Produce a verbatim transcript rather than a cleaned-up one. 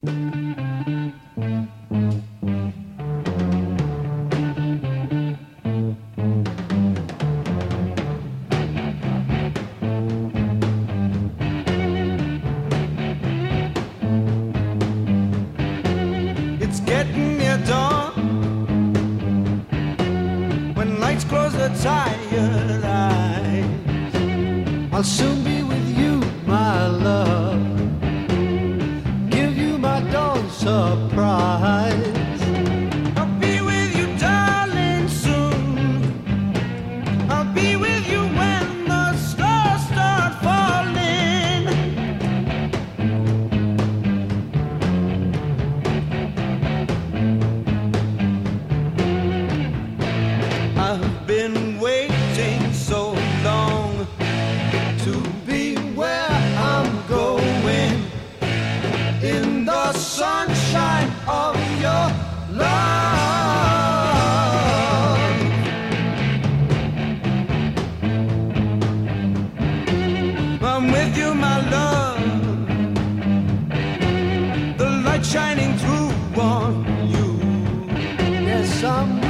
It's getting near dawn. When lights close their tired eyes, I'll soon be with you, my love. Give you my dawn surprise. I'll be with you, darling, soon. I'll be with you when the stars start falling. I've been waiting so long to be where I'm going, in the sunshine of your love. I'm with you, my love, the light shining through on you. Yes, I'm